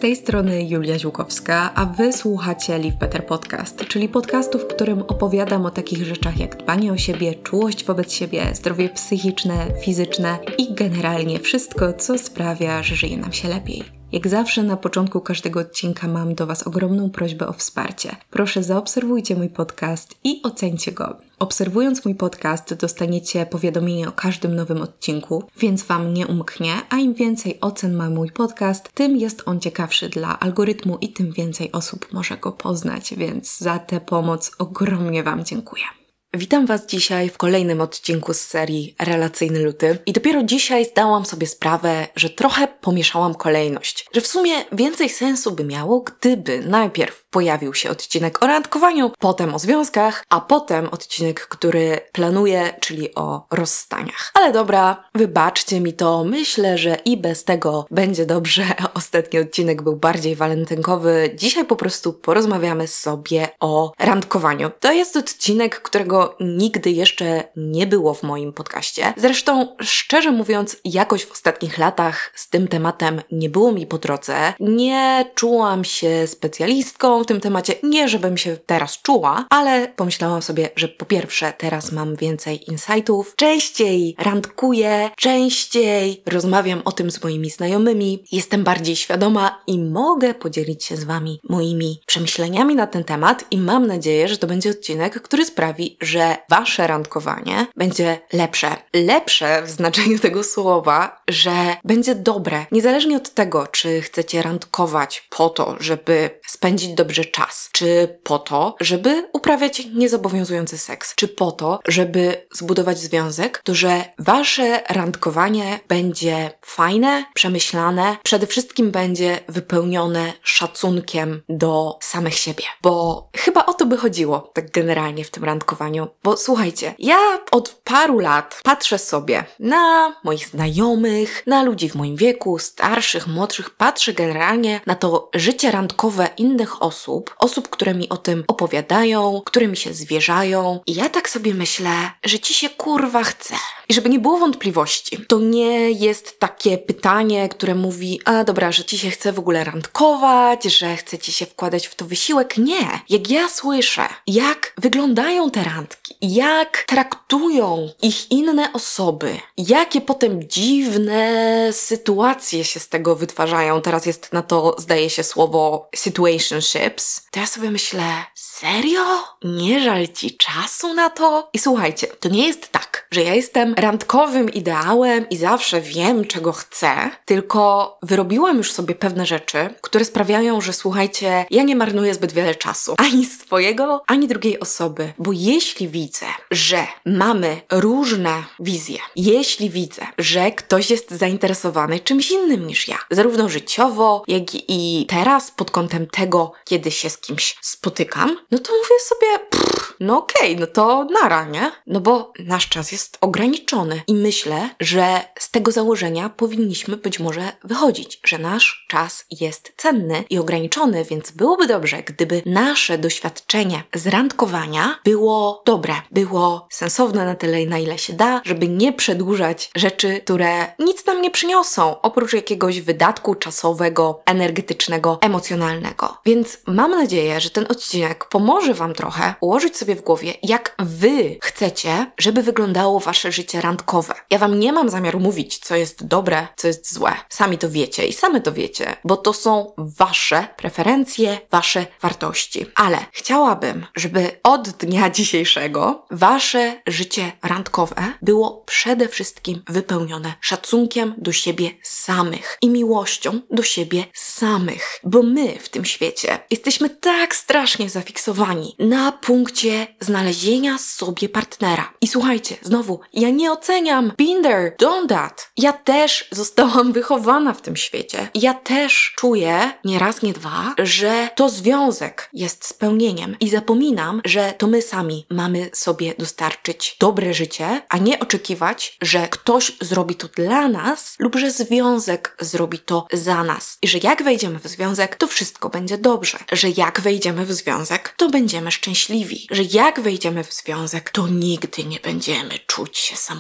tej strony Julia Ziłkowska, a Wy słuchacie Live Better Podcast, czyli podcastu, w którym opowiadam o takich rzeczach jak dbanie o siebie, czułość wobec siebie, zdrowie psychiczne, fizyczne i generalnie wszystko, co sprawia, że żyje nam się lepiej. Jak zawsze na początku każdego odcinka mam do Was ogromną prośbę o wsparcie. Proszę zaobserwujcie mój podcast i oceńcie go. Obserwując mój podcast dostaniecie powiadomienie o każdym nowym odcinku, więc Wam nie umknie, a im więcej ocen ma mój podcast, tym jest on ciekawszy dla algorytmu i tym więcej osób może go poznać, więc za tę pomoc ogromnie Wam dziękuję. Witam Was dzisiaj w kolejnym odcinku z serii Relacyjny Luty i dopiero dzisiaj zdałam sobie sprawę, że trochę pomieszałam kolejność. Że w sumie więcej sensu by miało, gdyby najpierw pojawił się odcinek o randkowaniu, potem o związkach, a potem odcinek, który planuję, czyli o rozstaniach. Ale dobra, wybaczcie mi to, myślę, że i bez tego będzie dobrze. Ostatni odcinek był bardziej walentynkowy. Dzisiaj po prostu porozmawiamy sobie o randkowaniu. To jest odcinek, którego nigdy jeszcze nie było w moim podcaście. Zresztą, szczerze mówiąc, jakoś w ostatnich latach z tym tematem nie było mi po drodze. Nie czułam się specjalistką w tym temacie. Nie, żebym się teraz czuła, ale pomyślałam sobie, że po pierwsze teraz mam więcej insightów, częściej randkuję, częściej rozmawiam o tym z moimi znajomymi, jestem bardziej świadoma i mogę podzielić się z Wami moimi przemyśleniami na ten temat i mam nadzieję, że to będzie odcinek, który sprawi, że Wasze randkowanie będzie lepsze. Lepsze w znaczeniu tego słowa, że będzie dobre. Niezależnie od tego, czy chcecie randkować po to, żeby spędzić dobrze czas, czy po to, żeby uprawiać niezobowiązujący seks, czy po to, żeby zbudować związek, to że Wasze randkowanie będzie fajne, przemyślane, przede wszystkim będzie wypełnione szacunkiem do samych siebie. Bo chyba o to by chodziło tak generalnie w tym randkowaniu. Bo słuchajcie, ja od paru lat patrzę sobie na moich znajomych, na ludzi w moim wieku, starszych, młodszych, patrzę generalnie na to życie randkowe innych osób, które mi o tym opowiadają, które mi się zwierzają i ja tak sobie myślę, że ci się kurwa chce. I żeby nie było wątpliwości, to nie jest takie pytanie, które mówi, a dobra, że ci się chce w ogóle randkować, że chce ci się wkładać w to wysiłek. Nie. Jak ja słyszę, jak wyglądają te randki, jak traktują ich inne osoby, jakie potem dziwne sytuacje się z tego wytwarzają, teraz jest na to, zdaje się, słowo situationships, to ja sobie myślę, serio? Nie żal ci czasu na to? I słuchajcie, to nie jest tak, że ja jestem randkowym ideałem i zawsze wiem, czego chcę, tylko wyrobiłam już sobie pewne rzeczy, które sprawiają, że słuchajcie, ja nie marnuję zbyt wiele czasu. Ani swojego, ani drugiej osoby. Bo jeśli widzę, że mamy różne wizje, jeśli widzę, że ktoś jest zainteresowany czymś innym niż ja, zarówno życiowo, jak i teraz pod kątem tego, kiedy się z kimś spotykam, no to mówię sobie, no okej, no to nara, nie? No bo nasz czas jest ograniczony i myślę, że z tego założenia powinniśmy być może wychodzić, że nasz czas jest cenny i ograniczony, więc byłoby dobrze, gdyby nasze doświadczenie z randkowania było dobre, było sensowne na tyle, na ile się da, żeby nie przedłużać rzeczy, które nic nam nie przyniosą, oprócz jakiegoś wydatku czasowego, energetycznego, emocjonalnego. Więc mam nadzieję, że ten odcinek pomoże Wam trochę ułożyć sobie w głowie, jak Wy chcecie, żeby wyglądało Wasze życie randkowe. Ja Wam nie mam zamiaru mówić, co jest dobre, co jest złe. Sami to wiecie i same to wiecie, bo to są Wasze preferencje, Wasze wartości. Ale chciałabym, żeby od dnia dzisiejszego Wasze życie randkowe było przede wszystkim wypełnione szacunkiem do siebie samych i miłością do siebie samych. Bo my w tym świecie jesteśmy tak strasznie zafiksowani na punkcie znalezienia sobie partnera. I słuchajcie, znowu, ja nie oceniam been there, done that. Ja też zostałam wychowana w tym świecie. Ja też czuję, nie raz, nie dwa, że to związek jest spełnieniem i zapominam, że to my sami mamy sobie dostarczyć dobre życie, a nie oczekiwać, że ktoś zrobi to dla nas lub że związek zrobi to za nas. I że jak wejdziemy w związek, to wszystko będzie dobrze. Że jak wejdziemy w związek, to będziemy szczęśliwi. Że jak wejdziemy w związek, to nigdy nie będziemy czuć się samotni.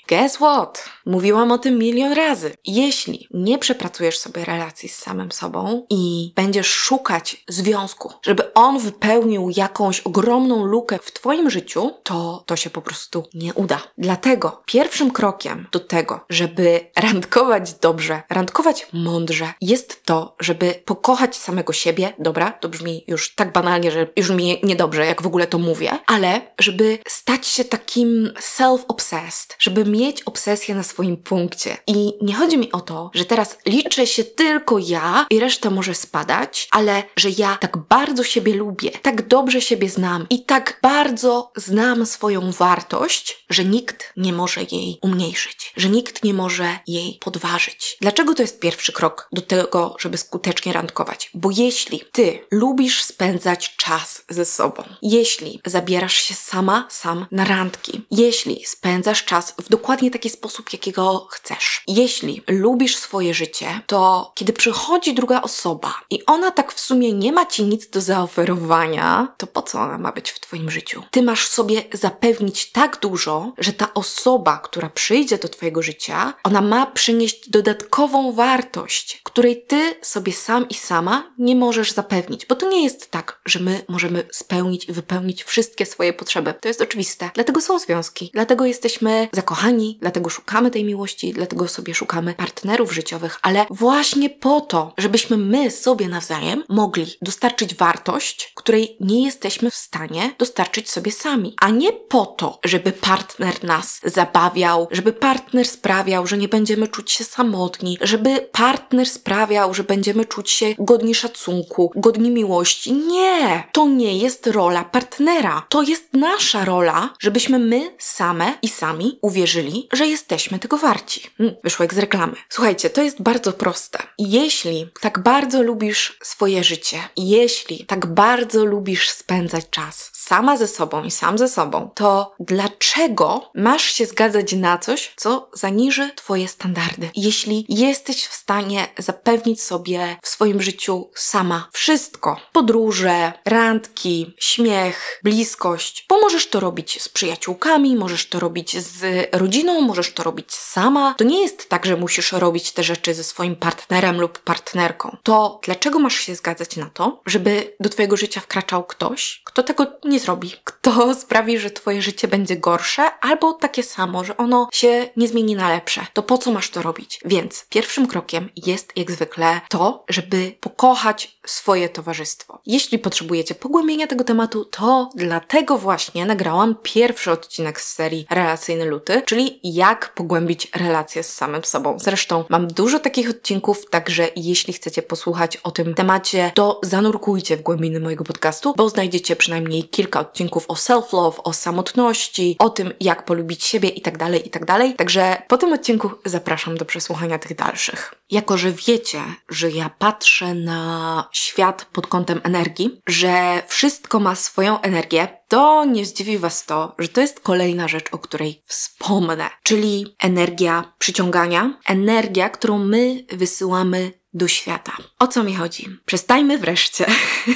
Guess what? Mówiłam o tym milion razy. Jeśli nie przepracujesz sobie relacji z samym sobą i będziesz szukać związku, żeby on wypełnił jakąś ogromną lukę w twoim życiu, to się po prostu nie uda. Dlatego pierwszym krokiem do tego, żeby randkować dobrze, randkować mądrze, jest to, żeby pokochać samego siebie. Dobra, to brzmi już tak banalnie, że już mi niedobrze, jak w ogóle to mówię, ale żeby stać się takim self-obsessed, żeby mieć obsesję na swoim punkcie. I nie chodzi mi o to, że teraz liczę się tylko ja i reszta może spadać, ale że ja tak bardzo siebie lubię, tak dobrze siebie znam i tak bardzo znam swoją wartość, że nikt nie może jej umniejszyć, że nikt nie może jej podważyć. Dlaczego to jest pierwszy krok do tego, żeby skutecznie randkować? Bo jeśli ty lubisz spędzać czas ze sobą, jeśli zabierasz się sam na randki, jeśli spędzasz czas w dokładnie taki sposób, jakiego chcesz, jeśli lubisz swoje życie, to kiedy przychodzi druga osoba i ona tak w sumie nie ma ci nic do zaoferowania, to po co ona ma być w twoim życiu? Ty masz sobie zapewnić tak dużo, że ta osoba, która przyjdzie do twojego życia, ona ma przynieść dodatkową wartość, której ty sobie sam i sama nie możesz zapewnić. Bo to nie jest tak, że my możemy spełnić i wypełnić wszystkie swoje potrzeby. To jest oczywiste. Dlatego są związki. Dlatego jesteśmy zakochani, dlatego szukamy tej miłości, dlatego sobie szukamy partnerów życiowych, ale właśnie po to, żebyśmy my sobie nawzajem mogli dostarczyć wartość, której nie jesteśmy w stanie dostarczyć sobie sami. A nie po to, żeby partner nas zabawiał, żeby partner sprawiał, że nie będziemy czuć się samotni, żeby partner sprawiał, że będziemy czuć się godni szacunku, godni miłości. Nie! To nie jest rola partnera. To jest nasza rola, żebyśmy my same i sami uwierzyli, że jesteśmy tego warci. Wyszło jak z reklamy. Słuchajcie, to jest bardzo proste. Jeśli tak bardzo lubisz swoje życie, jeśli tak bardzo lubisz spędzać czas sama ze sobą i sam ze sobą, to dlaczego masz się zgadzać na coś, co zaniży twoje standardy? Jeśli jesteś w stanie zapewnić sobie w swoim życiu sama wszystko, podróże, randki, śmiech, bliskość, bo możesz to robić z przyjaciółkami, możesz to robić z rodziną, możesz to robić sama. To nie jest tak, że musisz robić te rzeczy ze swoim partnerem lub partnerką. To dlaczego masz się zgadzać na to, żeby do twojego życia wkraczał ktoś, kto tego nie zrobi? Kto sprawi, że twoje życie będzie gorsze albo takie samo, że ono się nie zmieni na lepsze? To po co masz to robić? Więc pierwszym krokiem jest jak zwykle to, żeby pokochać swoje towarzystwo. Jeśli potrzebujecie pogłębienia tego tematu, to dlatego właśnie nagrałam pierwszy odcinek z serii Relacyjny Luty, czyli jak pogłębić relacje z samym sobą. Zresztą mam dużo takich odcinków, także jeśli chcecie posłuchać o tym temacie, to zanurkujcie w głębiny mojego podcastu, bo znajdziecie przynajmniej kilka odcinków o self-love, o samotności, o tym, jak polubić siebie itd. Także po tym odcinku zapraszam do przesłuchania tych dalszych. Jako że wiecie, że ja patrzę na świat pod kątem energii, że wszystko ma swoją energię, to nie zdziwi was to, że to jest kolejna rzecz, o której wspomnę, czyli energia przyciągania, energia, którą my wysyłamy do świata. O co mi chodzi? Przestańmy wreszcie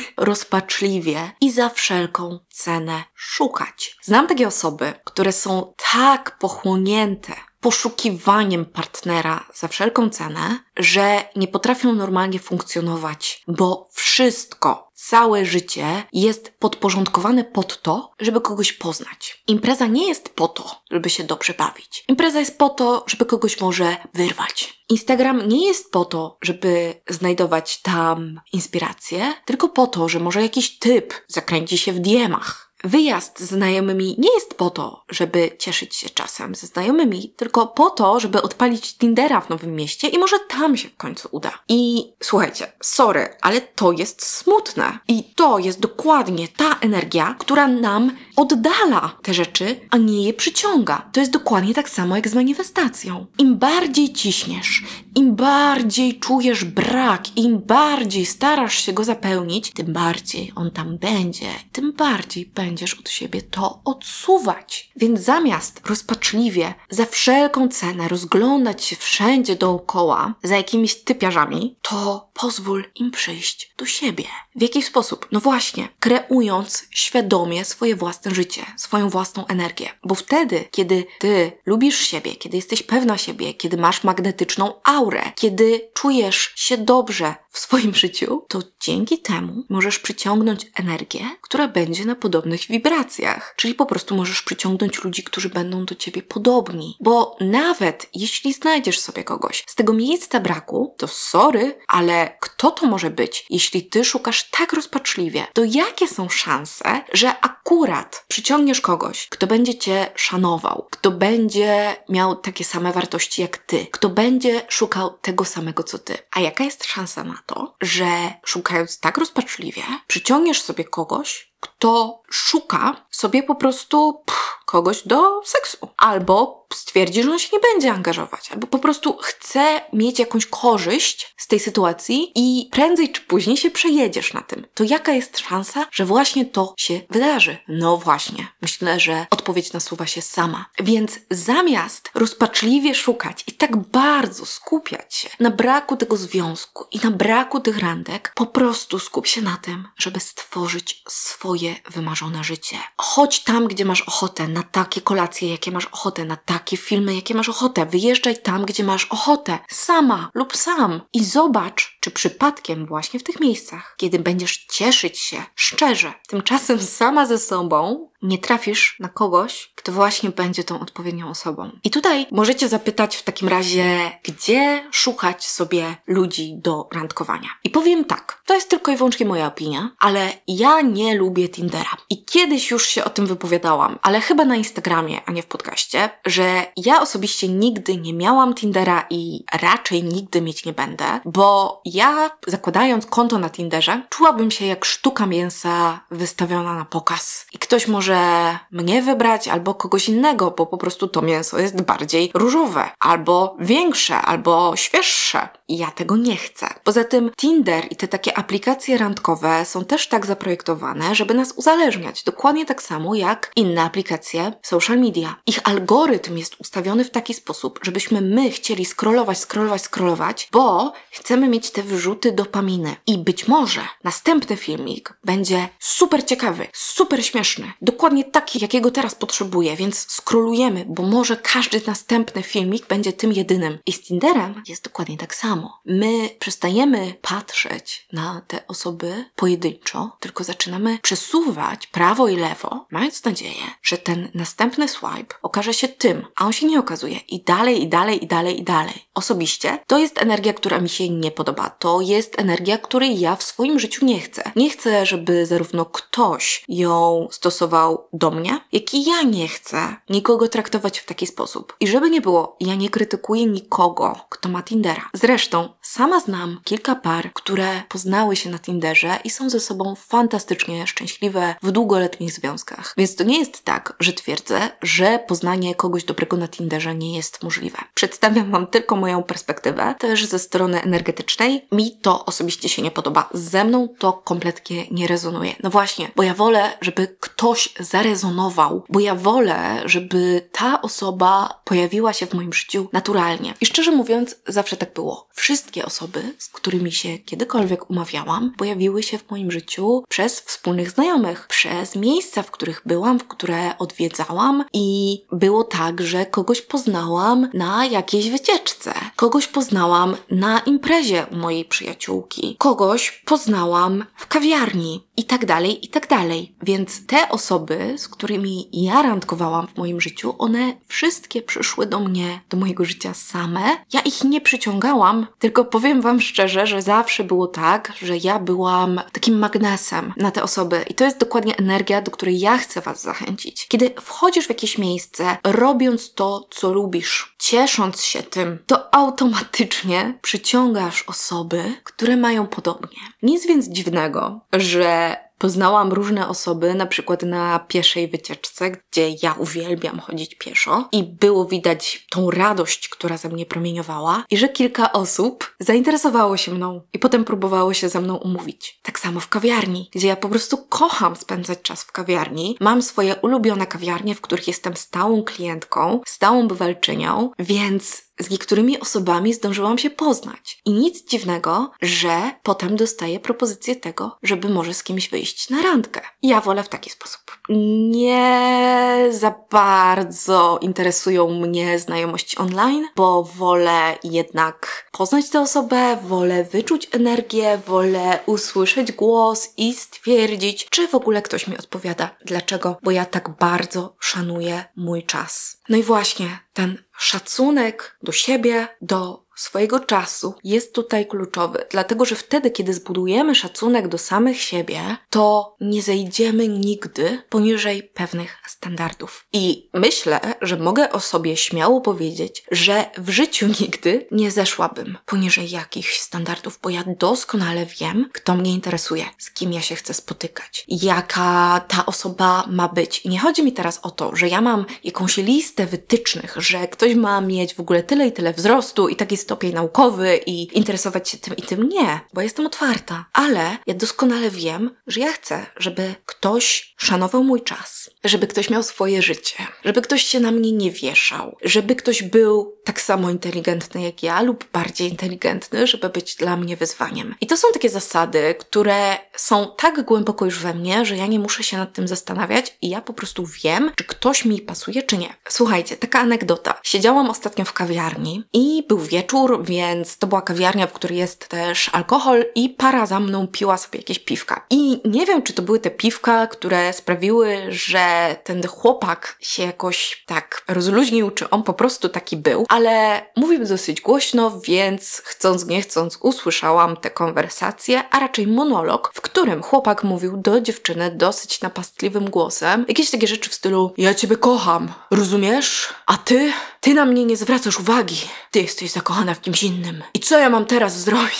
rozpaczliwie i za wszelką cenę szukać. Znam takie osoby, które są tak pochłonięte poszukiwaniem partnera za wszelką cenę, że nie potrafią normalnie funkcjonować, bo wszystko, całe życie jest podporządkowane pod to, żeby kogoś poznać. Impreza nie jest po to, żeby się dobrze bawić. Impreza jest po to, żeby kogoś może wyrwać. Instagram nie jest po to, żeby znajdować tam inspiracje, tylko po to, że może jakiś typ zakręci się w DM-ach. Wyjazd ze znajomymi nie jest po to, żeby cieszyć się czasem ze znajomymi, tylko po to, żeby odpalić Tindera w nowym mieście i może tam się w końcu uda. I słuchajcie, sorry, ale to jest smutne. I to jest dokładnie ta energia, która nam oddala te rzeczy, a nie je przyciąga. To jest dokładnie tak samo jak z manifestacją. Im bardziej ciśniesz, im bardziej czujesz brak, im bardziej starasz się go zapełnić, tym bardziej on tam będzie, tym bardziej będziesz od siebie to odsuwać. Więc zamiast rozpaczliwie, za wszelką cenę rozglądać się wszędzie dookoła za jakimiś typiarzami, to pozwól im przyjść do siebie. W jaki sposób? No właśnie, kreując świadomie swoje własne życie, swoją własną energię. Bo wtedy, kiedy ty lubisz siebie, kiedy jesteś pewna siebie, kiedy masz magnetyczną aurę, kiedy czujesz się dobrze w swoim życiu, to dzięki temu możesz przyciągnąć energię, która będzie na podobnych wibracjach. Czyli po prostu możesz przyciągnąć ludzi, którzy będą do ciebie podobni. Bo nawet jeśli znajdziesz sobie kogoś z tego miejsca braku, to sorry, ale kto to może być, jeśli ty szukasz tak rozpaczliwie? To jakie są szanse, że akurat przyciągniesz kogoś, kto będzie cię szanował, kto będzie miał takie same wartości jak ty, kto będzie szukał tego samego co ty? A jaka jest szansa na to, że szukając tak rozpaczliwie, przyciągniesz sobie kogoś, kto szuka sobie po prostu kogoś do seksu. Albo stwierdzi, że on się nie będzie angażować. Albo po prostu chce mieć jakąś korzyść z tej sytuacji i prędzej czy później się przejedziesz na tym. To jaka jest szansa, że właśnie to się wydarzy? No właśnie. Myślę, że odpowiedź nasuwa się sama. Więc zamiast rozpaczliwie szukać i tak bardzo skupiać się na braku tego związku i na braku tych randek, po prostu skup się na tym, żeby stworzyć swoje wymarzone życie. Chodź tam, gdzie masz ochotę, na takie kolacje, jakie masz ochotę, na takie filmy, jakie masz ochotę. Wyjeżdżaj tam, gdzie masz ochotę. Sama lub sam. I zobacz, czy przypadkiem właśnie w tych miejscach, kiedy będziesz cieszyć się szczerze, tymczasem sama ze sobą, nie trafisz na kogoś, kto właśnie będzie tą odpowiednią osobą. I tutaj możecie zapytać w takim razie, gdzie szukać sobie ludzi do randkowania. I powiem tak, to jest tylko i wyłącznie moja opinia, ale ja nie lubię Tindera. I kiedyś już się o tym wypowiadałam, ale chyba na Instagramie, a nie w podcaście, że ja osobiście nigdy nie miałam Tindera i raczej nigdy mieć nie będę, bo ja zakładając konto na Tinderze, czułabym się jak sztuka mięsa wystawiona na pokaz. I ktoś może mnie wybrać albo kogoś innego, bo po prostu to mięso jest bardziej różowe, albo większe, albo świeższe. I ja tego nie chcę. Poza tym Tinder i te takie aplikacje randkowe są też tak zaprojektowane, żeby nas uzależniać. Dokładnie tak samo jak inne aplikacje social media. Ich algorytm jest ustawiony w taki sposób, żebyśmy my chcieli scrollować, bo chcemy mieć te wyrzuty dopaminy. I być może następny filmik będzie super ciekawy, super śmieszny, dokładnie taki, jakiego teraz potrzebuję, więc scrollujemy, bo może każdy następny filmik będzie tym jedynym. I z Tinderem jest dokładnie tak samo. My przestajemy patrzeć na te osoby pojedynczo, tylko zaczynamy przesuwać prawo i lewo, mając nadzieję, że ten następny swipe okaże się tym, a on się nie okazuje. I dalej. Osobiście to jest energia, która mi się nie podoba. To jest energia, której ja w swoim życiu nie chcę. Nie chcę, żeby zarówno ktoś ją stosował do mnie, jak i ja nie chcę nikogo traktować w taki sposób. I żeby nie było, ja nie krytykuję nikogo, kto ma Tindera. Zresztą sama znam kilka par, które poznały się na Tinderze i są ze sobą fantastycznie szczęśliwe w długoletnich związkach. Więc to nie jest tak, że twierdzę, że poznanie kogoś dobrego na Tinderze nie jest możliwe. Przedstawiam Wam tylko moją perspektywę, też ze strony energetycznej. Mi to osobiście się nie podoba. Ze mną to kompletnie nie rezonuje. No właśnie, bo ja wolę, żeby ktoś zarezonował, bo ja wolę, żeby ta osoba pojawiła się w moim życiu naturalnie. I szczerze mówiąc, zawsze tak było. Wszystkie osoby, z którymi się kiedykolwiek umawiałam, pojawiły się w moim życiu przez wspólnych znajomych, przez miejsca, w których byłam, w które odwiedzałam i było tak, że kogoś poznałam na jakiejś wycieczce, kogoś poznałam na imprezie u mojej przyjaciółki, kogoś poznałam w kawiarni i tak dalej. Więc te osoby, z którymi ja randkowałam w moim życiu, one wszystkie przyszły do mnie, do mojego życia same. Ja ich nie przyciągałam, tylko powiem Wam szczerze, że zawsze było tak, że ja byłam takim magnesem na te osoby i to jest dokładnie energia, do której ja chcę Was zachęcić. Kiedy wchodzisz w jakieś miejsce, robiąc to, co lubisz, ciesząc się tym, to automatycznie przyciągasz osoby, które mają podobnie. Nic więc dziwnego, że poznałam różne osoby, na przykład na pieszej wycieczce, gdzie ja uwielbiam chodzić pieszo i było widać tą radość, która ze mnie promieniowała i że kilka osób zainteresowało się mną i potem próbowało się ze mną umówić. Tak samo w kawiarni, gdzie ja po prostu kocham spędzać czas w kawiarni. Mam swoje ulubione kawiarnie, w których jestem stałą klientką, stałą bywalczynią, więc z niektórymi osobami zdążyłam się poznać. I nic dziwnego, że potem dostaję propozycję tego, żeby może z kimś wyjść na randkę. Ja wolę w taki sposób. Nie za bardzo interesują mnie znajomości online, bo wolę jednak poznać tę osobę, wolę wyczuć energię, wolę usłyszeć głos i stwierdzić, czy w ogóle ktoś mi odpowiada. Dlaczego? Bo ja tak bardzo szanuję mój czas. No i właśnie ten szacunek do siebie, do swojego czasu jest tutaj kluczowy, dlatego że wtedy, kiedy zbudujemy szacunek do samych siebie, to nie zejdziemy nigdy poniżej pewnych standardów. I myślę, że mogę o sobie śmiało powiedzieć, że w życiu nigdy nie zeszłabym poniżej jakichś standardów, bo ja doskonale wiem, kto mnie interesuje, z kim ja się chcę spotykać, jaka ta osoba ma być. I nie chodzi mi teraz o to, że ja mam jakąś listę wytycznych, że ktoś ma mieć w ogóle tyle i tyle wzrostu i taki stopień naukowy i interesować się tym i tym. Nie, bo jestem otwarta. Ale ja doskonale wiem, że ja chcę, żeby ktoś szanował mój czas, żeby ktoś miał swoje życie, żeby ktoś się na mnie nie wieszał, żeby ktoś był tak samo inteligentny jak ja lub bardziej inteligentny, żeby być dla mnie wyzwaniem. I to są takie zasady, które są tak głęboko już we mnie, że ja nie muszę się nad tym zastanawiać i ja po prostu wiem, czy ktoś mi pasuje, czy nie. Słuchajcie, taka anegdota. Siedziałam ostatnio w kawiarni i był wieczór, więc to była kawiarnia, w której jest też alkohol i para za mną piła sobie jakieś piwka. I nie wiem, czy to były te piwka, które sprawiły, że ten chłopak się jakoś tak rozluźnił, czy on po prostu taki był, ale mówił dosyć głośno, więc chcąc nie chcąc usłyszałam tę konwersację, a raczej monolog, w którym chłopak mówił do dziewczyny dosyć napastliwym głosem jakieś takie rzeczy w stylu: ja ciebie kocham, rozumiesz? A ty na mnie nie zwracasz uwagi. Ty jesteś zakochana w kimś innym. I co ja mam teraz zrobić?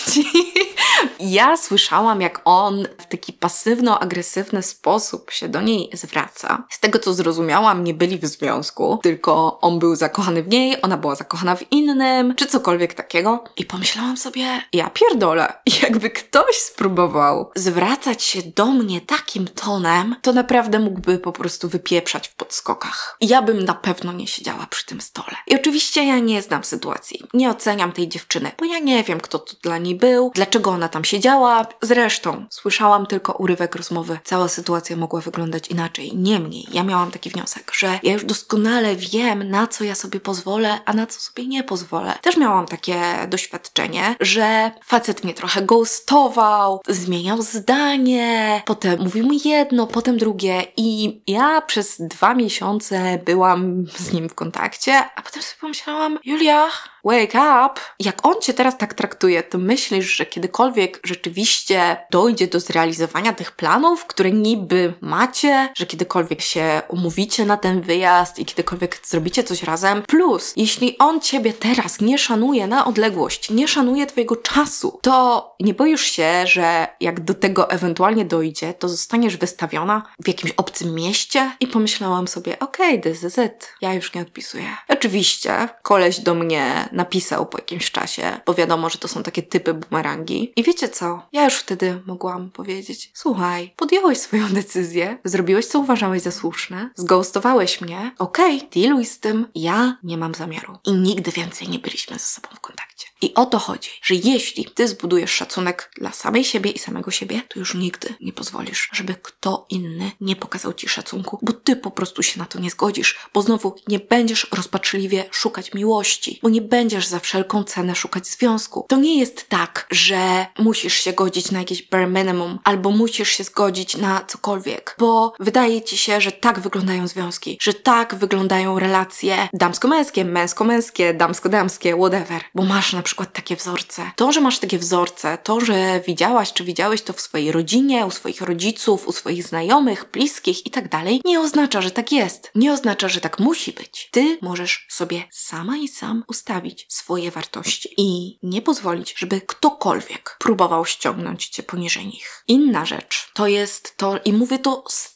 Ja słyszałam, jak on w taki pasywno-agresywny sposób się do niej zwraca. Z tego, co zrozumiałam, nie byli w związku, tylko on był zakochany w niej, ona była zakochana w innym, czy cokolwiek takiego. I pomyślałam sobie, ja pierdolę. Jakby ktoś spróbował zwracać się do mnie takim tonem, to naprawdę mógłby po prostu wypieprzać w podskokach. I ja bym na pewno nie siedziała przy tym stole. I oczywiście ja nie znam sytuacji, nie oceniam tej dziewczyny, bo ja nie wiem, kto to dla niej był, dlaczego ona tam siedziała. Zresztą słyszałam tylko urywek rozmowy. Cała sytuacja mogła wyglądać inaczej. Niemniej, ja miałam taki wniosek, że ja już doskonale wiem, na co ja sobie pozwolę, a na co sobie nie pozwolę. Też miałam takie doświadczenie, że facet mnie trochę ghostował, zmieniał zdanie, potem mówił mi jedno, potem drugie i ja przez 2 miesiące byłam z nim w kontakcie, a potem sobie pomyślałam: Julia, wake up! Jak on cię teraz tak traktuje, to myślisz, że kiedykolwiek rzeczywiście dojdzie do zrealizowania tych planów, które niby macie, że kiedykolwiek się umówicie na ten wyjazd i kiedykolwiek zrobicie coś razem? Plus, jeśli on ciebie teraz nie szanuje na odległość, nie szanuje twojego czasu, to nie boisz się, że jak do tego ewentualnie dojdzie, to zostaniesz wystawiona w jakimś obcym mieście? I pomyślałam sobie, okej, this is it. Ja już nie odpisuję. Oczywiście koleś do mnie napisał po jakimś czasie, bo wiadomo, że to są takie typy bumerangi. I wiecie co? Ja już wtedy mogłam powiedzieć: słuchaj, podjąłeś swoją decyzję, zrobiłeś co uważałeś za słuszne, zghostowałeś mnie, okej, dealuj z tym, ja nie mam zamiaru. I nigdy więcej nie byliśmy ze sobą w kontakcie. I o to chodzi, że jeśli ty zbudujesz szacunek dla samej siebie i samego siebie, to już nigdy nie pozwolisz, żeby kto inny nie pokazał ci szacunku, bo ty po prostu się na to nie zgodzisz, bo znowu nie będziesz rozpaczliwie szukać miłości, bo nie będziesz za wszelką cenę szukać związku. To nie jest tak, że musisz się godzić na jakieś bare minimum, albo musisz się zgodzić na cokolwiek, bo wydaje ci się, że tak wyglądają związki, że tak wyglądają relacje damsko-męskie, męsko-męskie, damsko-damskie, whatever, bo masz na przykład takie wzorce. To, że masz takie wzorce, to, że widziałaś czy widziałeś to w swojej rodzinie, u swoich rodziców, u swoich znajomych, bliskich i tak dalej, nie oznacza, że tak jest. Nie oznacza, że tak musi być. Ty możesz sobie sama i sam ustawić swoje wartości i nie pozwolić, żeby ktokolwiek próbował ściągnąć cię poniżej nich. Inna rzecz to jest to, i mówię to z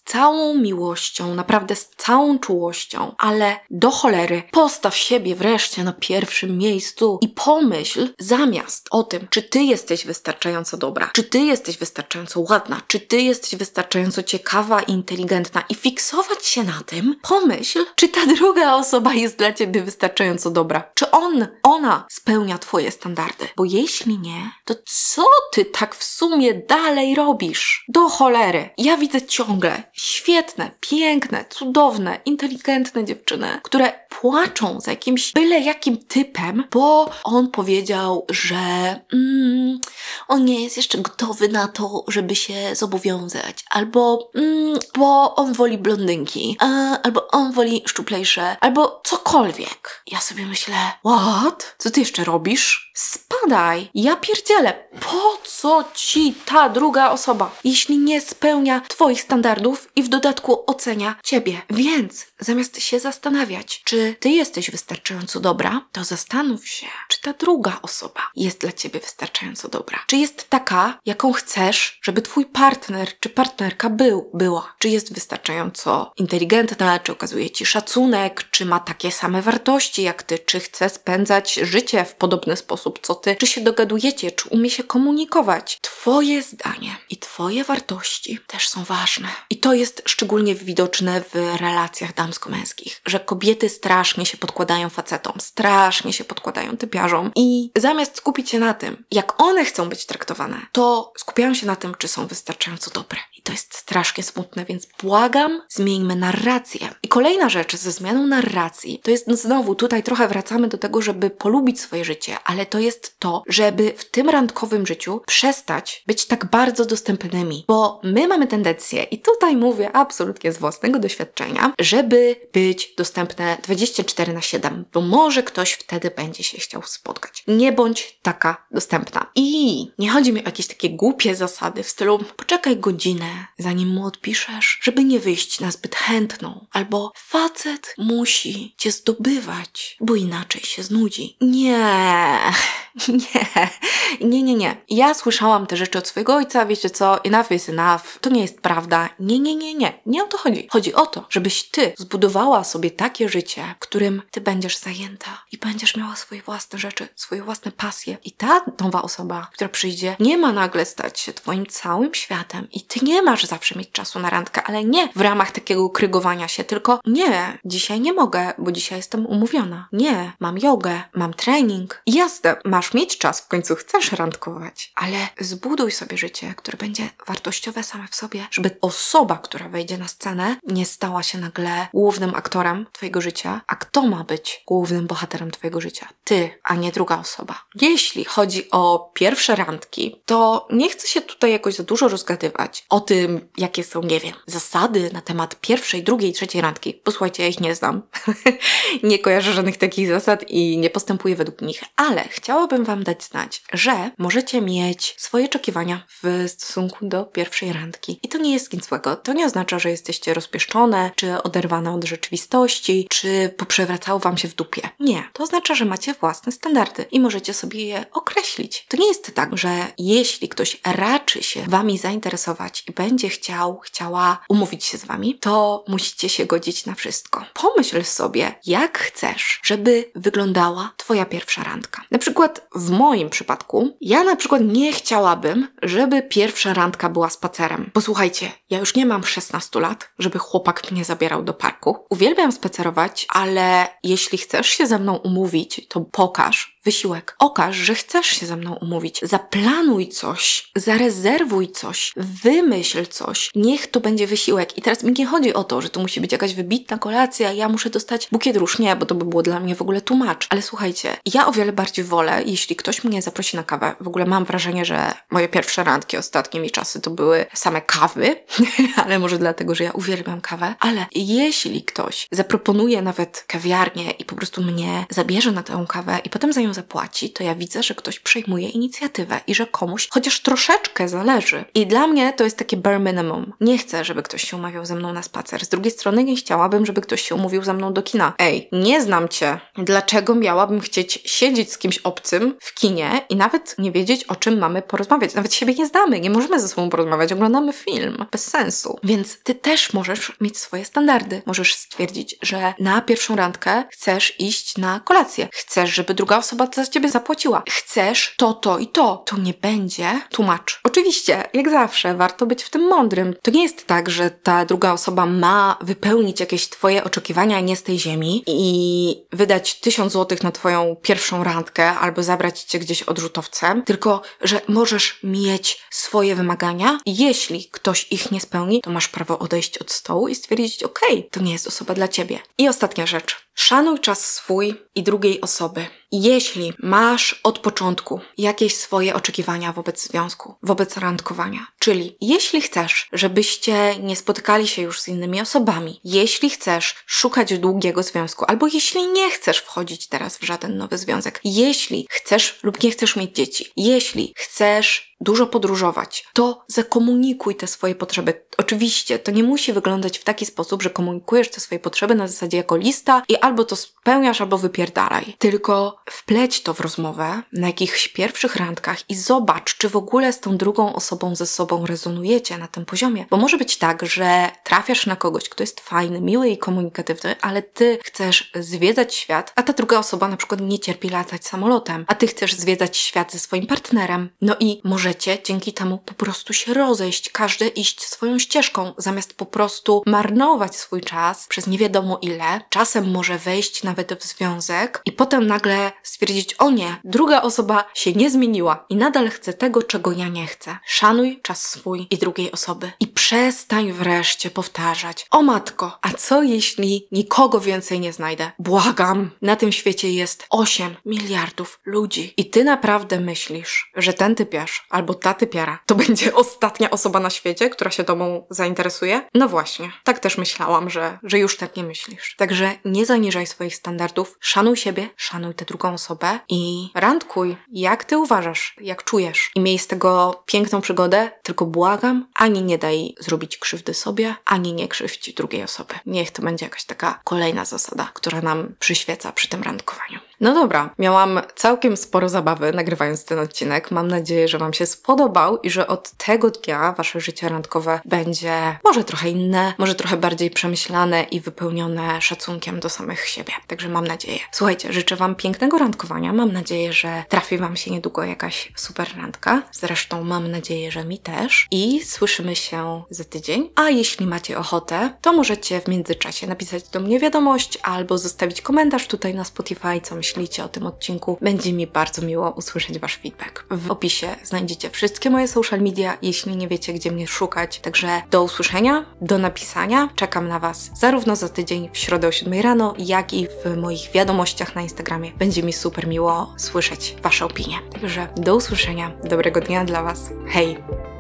całą miłością, naprawdę z całą czułością, ale do cholery postaw siebie wreszcie na pierwszym miejscu i pomyśl zamiast o tym, czy ty jesteś wystarczająco dobra, czy ty jesteś wystarczająco ładna, czy ty jesteś wystarczająco ciekawa i inteligentna i fiksować się na tym, pomyśl, czy ta druga osoba jest dla ciebie wystarczająco dobra, czy ona spełnia twoje standardy, bo jeśli nie, to co ty tak w sumie dalej robisz? Do cholery. Ja widzę ciągle świetne, piękne, cudowne, inteligentne dziewczyny, które płaczą za jakimś byle jakim typem, bo on powiedział, że on nie jest jeszcze gotowy na to, żeby się zobowiązać, albo bo on woli blondynki, albo on woli szczuplejsze, albo cokolwiek. Ja sobie myślę, what? Co ty jeszcze robisz? Spadaj! Ja pierdzielę! Po co ci ta druga osoba, jeśli nie spełnia twoich standardów i w dodatku ocenia ciebie? Więc zamiast się zastanawiać, czy ty jesteś wystarczająco dobra, to zastanów się, czy ta druga osoba jest dla ciebie wystarczająco dobra. Czy jest taka, jaką chcesz, żeby twój partner czy partnerka była. Czy jest wystarczająco inteligentna, czy okazuje ci szacunek, czy ma takie same wartości jak ty, czy chce spędzać życie w podobny sposób co ty, czy się dogadujecie, czy umie się komunikować. Twoje zdanie i twoje wartości też są ważne. I to jest szczególnie widoczne w relacjach damsko-męskich, że kobiety strasznie się podkładają facetom, strasznie się podkładają typiarzom i zamiast skupić się na tym, jak one chcą być traktowane, to skupiają się na tym, czy są wystarczająco dobre. I to jest strasznie smutne, więc błagam, zmieńmy narrację. I kolejna rzecz ze zmianą narracji, to jest znowu, tutaj trochę wracamy do tego, żeby polubić swoje życie, ale to jest to, żeby w tym randkowym życiu przestać być tak bardzo dostępnymi, bo my mamy tendencję, i tutaj mówię absolutnie z własnego doświadczenia, żeby być dostępne 24/7, bo może ktoś wtedy będzie się chciał spotkać. Nie bądź taka dostępna. I nie chodzi mi o jakieś takie głupie zasady w stylu poczekaj godzinę, zanim mu odpiszesz, żeby nie wyjść na zbyt chętną, albo facet musi cię zdobywać, bo inaczej się znudzi. Nie. Ja słyszałam te rzeczy od swojego ojca, wiecie co, enough is enough, to nie jest prawda. Nie o to chodzi. Chodzi o to, żebyś ty zbudowała sobie takie życie, w którym ty będziesz zajęta i będziesz miała swoje własne rzeczy, swoje własne pasje. I ta nowa osoba, która przyjdzie, nie ma nagle stać się twoim całym światem i ty nie masz zawsze mieć czasu na randkę, ale nie w ramach takiego krygowania się, tylko nie, dzisiaj nie mogę, bo dzisiaj jestem umówiona. Nie, mam jogę, mam trening. Jasne, masz mieć czas, w końcu chcesz randkować, ale zbuduj sobie życie, które będzie wartościowe same w sobie, żeby osoba, która wejdzie na scenę, nie stała się nagle głównym aktorem twojego życia. A kto ma być głównym bohaterem twojego życia? Ty, a nie druga osoba. Jeśli chodzi o pierwsze randki, to nie chcę się tutaj jakoś za dużo rozgadywać o tym, jakie są, nie wiem, zasady na temat pierwszej, drugiej, trzeciej randki. Posłuchajcie, ja ich nie znam. Nie kojarzę żadnych takich zasad i nie postępuję według nich, ale chciałabym wam dać znać, że możecie mieć swoje oczekiwania w stosunku do pierwszej randki. I to nie jest nic złego. To nie oznacza, że jesteście rozpieszczone, czy oderwane od rzeczywistości, czy poprzewracało wam się w dupie. Nie. To oznacza, że macie własne standardy i możecie sobie je określić. To nie jest tak, że jeśli ktoś raczy się wami zainteresować i będzie chciała umówić się z wami, to musicie się godzić na wszystko. Pomyśl sobie, jak chcesz, żeby wyglądała twoja pierwsza randka. Na przykład w moim przypadku, ja na przykład nie chciałabym, żeby pierwsza randka była spacerem. Bo słuchajcie, ja już nie mam 16 lat, żeby chłopak mnie zabierał do parku. Uwielbiam spacerować, ale jeśli chcesz się ze mną umówić, to pokaż wysiłek. Okaż, że chcesz się ze mną umówić. Zaplanuj coś, zarezerwuj coś, wymyśl coś. Niech to będzie wysiłek. I teraz mi nie chodzi o to, że to musi być jakaś wybitna kolacja, ja muszę dostać bukiet róż. Nie, bo to by było dla mnie w ogóle too much. Ale słuchajcie, ja o wiele bardziej wolę, jeśli ktoś mnie zaprosi na kawę. W ogóle mam wrażenie, że moje pierwsze randki ostatnimi czasy to były same kawy, ale może dlatego, że ja uwielbiam kawę. Ale jeśli ktoś zaproponuje nawet kawiarnię i po prostu mnie zabierze na tę kawę i potem za nią nią zapłaci, to ja widzę, że ktoś przejmuje inicjatywę i że komuś chociaż troszeczkę zależy. I dla mnie to jest takie bare minimum. Nie chcę, żeby ktoś się umawiał ze mną na spacer. Z drugiej strony nie chciałabym, żeby ktoś się umówił ze mną do kina. Ej, nie znam cię. Dlaczego miałabym chcieć siedzieć z kimś obcym w kinie i nawet nie wiedzieć, o czym mamy porozmawiać? Nawet siebie nie znamy, nie możemy ze sobą porozmawiać, oglądamy film. Bez sensu. Więc ty też możesz mieć swoje standardy. Możesz stwierdzić, że na pierwszą randkę chcesz iść na kolację. Chcesz, żeby druga osoba za ciebie zapłaciła. Chcesz to i to. To nie będzie tłumacz. Oczywiście, jak zawsze, warto być w tym mądrym. To nie jest tak, że ta druga osoba ma wypełnić jakieś twoje oczekiwania nie z tej ziemi i wydać 1000 zł na twoją pierwszą randkę albo zabrać cię gdzieś odrzutowcem, tylko, że możesz mieć swoje wymagania i jeśli ktoś ich nie spełni, to masz prawo odejść od stołu i stwierdzić, okej, to nie jest osoba dla ciebie. I ostatnia rzecz. Szanuj czas swój i drugiej osoby. Jeśli masz od początku jakieś swoje oczekiwania wobec związku, wobec randkowania, czyli jeśli chcesz, żebyście nie spotykali się już z innymi osobami, jeśli chcesz szukać długiego związku, albo jeśli nie chcesz wchodzić teraz w żaden nowy związek, jeśli chcesz lub nie chcesz mieć dzieci, jeśli chcesz dużo podróżować, to zakomunikuj te swoje potrzeby. Oczywiście to nie musi wyglądać w taki sposób, że komunikujesz te swoje potrzeby na zasadzie jako lista i albo to spełniasz, albo wypierdalaj. Tylko wpleć to w rozmowę na jakichś pierwszych randkach i zobacz, czy w ogóle z tą drugą osobą ze sobą rezonujecie na tym poziomie. Bo może być tak, że trafiasz na kogoś, kto jest fajny, miły i komunikatywny, ale ty chcesz zwiedzać świat, a ta druga osoba na przykład nie cierpi latać samolotem, a ty chcesz zwiedzać świat ze swoim partnerem. No i możecie dzięki temu po prostu się rozejść, każdy iść swoją ścieżką, zamiast po prostu marnować swój czas przez nie wiadomo ile. Czasem może wejść nawet w związek i potem nagle stwierdzić, o nie, druga osoba się nie zmieniła i nadal chce tego, czego ja nie chcę. Szanuj czas swój i drugiej osoby i przestań wreszcie powtarzać, o matko, a co jeśli nikogo więcej nie znajdę? Błagam, na tym świecie jest 8 miliardów ludzi i ty naprawdę myślisz, że ten typiarz albo ta typiara to będzie ostatnia osoba na świecie, która się tobą zainteresuje? No właśnie, tak też myślałam, że już tak nie myślisz. Także nie zaniżaj swoich standardów, szanuj siebie, szanuj tę drugą osobę i randkuj, jak ty uważasz, jak czujesz. I miej z tego piękną przygodę, tylko błagam, ani nie daj zrobić krzywdy sobie, ani nie krzywdź drugiej osoby. Niech to będzie jakaś taka kolejna zasada, która nam przyświeca przy tym randkowaniu. No dobra, miałam całkiem sporo zabawy nagrywając ten odcinek. Mam nadzieję, że wam się spodobał i że od tego dnia wasze życie randkowe będzie może trochę inne, może trochę bardziej przemyślane i wypełnione szacunkiem do samych siebie. Także mam nadzieję. Słuchajcie, życzę wam pięknego randkowania. Mam nadzieję, że trafi wam się niedługo jakaś super randka. Zresztą mam nadzieję, że mi też. I słyszymy się za tydzień. A jeśli macie ochotę, to możecie w międzyczasie napisać do mnie wiadomość albo zostawić komentarz tutaj na Spotify, co myślicie o tym odcinku. Będzie mi bardzo miło usłyszeć wasz feedback. W opisie znajdziecie wszystkie moje social media, jeśli nie wiecie, gdzie mnie szukać. Także do usłyszenia, do napisania. Czekam na was zarówno za tydzień w środę o 7 rano, jak i w moich wiadomościach na Instagramie. Będzie mi super miło słyszeć wasze opinie. Także do usłyszenia. Dobrego dnia dla was. Hej!